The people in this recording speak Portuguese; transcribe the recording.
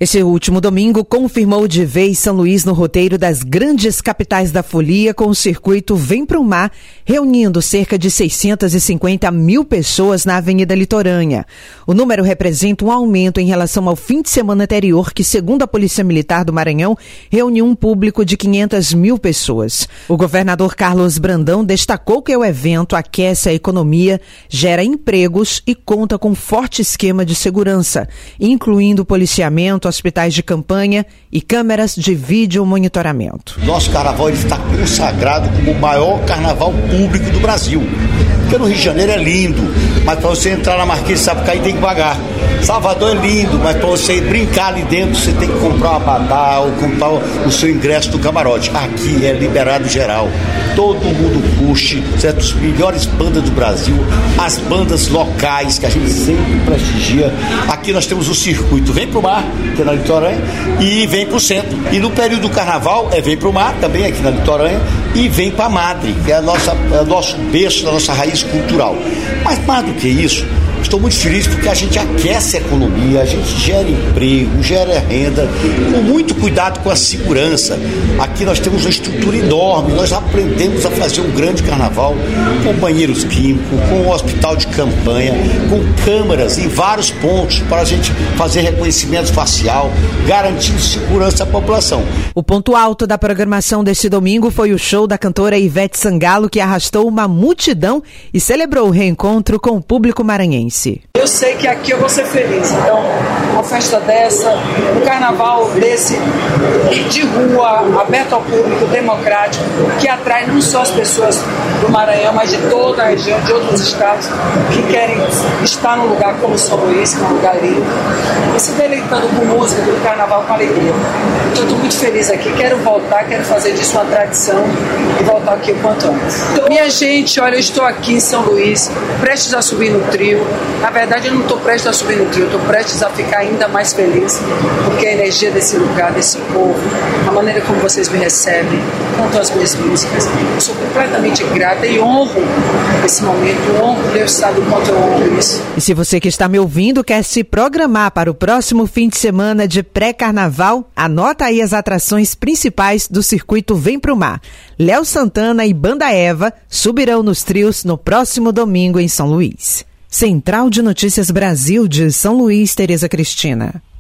Esse último domingo confirmou de vez São Luís no roteiro das grandes capitais da folia com o circuito Vem Pro Mar, reunindo cerca de 650 mil pessoas na Avenida Litorânea. O número representa um aumento em relação ao fim de semana anterior, que, segundo a Polícia Militar do Maranhão, reuniu um público de 500 mil pessoas. O governador Carlos Brandão destacou que o evento aquece a economia, gera empregos e conta com um forte esquema de segurança, incluindo policiamento, hospitais de campanha e câmeras de vídeo monitoramento. Nosso carnaval está consagrado como o maior carnaval público do Brasil. Porque no Rio de Janeiro é lindo, mas para você entrar na Marquês de Sapucaí tem que pagar. Salvador é lindo, mas para você brincar ali dentro você tem que comprar uma abadá ou comprar o seu ingresso do camarote. Aqui é liberado geral. Todo mundo curte, certo? As melhores bandas do Brasil, as bandas locais que a gente sempre prestigia. Aqui nós temos o circuito Vem Pro Mar, que é na Litorânea, e vem pro centro. E no período do carnaval Vem Pro Mar, também aqui na Litorânea, e vem pra Madre, que é o nosso berço da nossa raiz cultural. Mas mais do que isso, estou muito feliz porque a gente aquece a economia, a gente gera emprego, gera renda, com muito cuidado com a segurança. Aqui nós temos uma estrutura enorme, nós aprendemos a fazer um grande carnaval com banheiros químicos, com um hospital de campanha, com câmeras em vários pontos para a gente fazer reconhecimento facial, garantindo segurança à população. O ponto alto da programação deste domingo foi o show da cantora Ivete Sangalo, que arrastou uma multidão e celebrou o reencontro com o público maranhense. Eu sei que aqui eu vou ser feliz, então uma festa dessa, um carnaval desse de rua, aberto ao público, democrático, que atrai não só as pessoas do Maranhão, mas de toda a região, de outros estados, que querem estar num lugar como São Luís, que é um lugar lindo, e se deleitando com música, do carnaval com alegria. Então, eu estou muito feliz aqui, quero voltar, quero fazer disso uma tradição e voltar aqui o quanto antes. Então, minha gente, olha, eu estou aqui em São Luís, prestes a subir no trio. Na verdade, eu não estou prestes a subir no trio, eu estou prestes a ficar ainda mais feliz, porque a energia desse lugar, desse povo, a maneira como vocês me recebem, cantam as minhas músicas, eu sou completamente grata e honro esse momento, Deus sabe o quanto eu honro isso. E se você que está me ouvindo quer se programar para o próximo fim de semana de pré-carnaval, anota aí as atrações principais do circuito Vem Pro Mar. Léo Santana e Banda Eva subirão nos trios no próximo domingo em São Luís. Central de Notícias Brasil de São Luís, Tereza Cristina.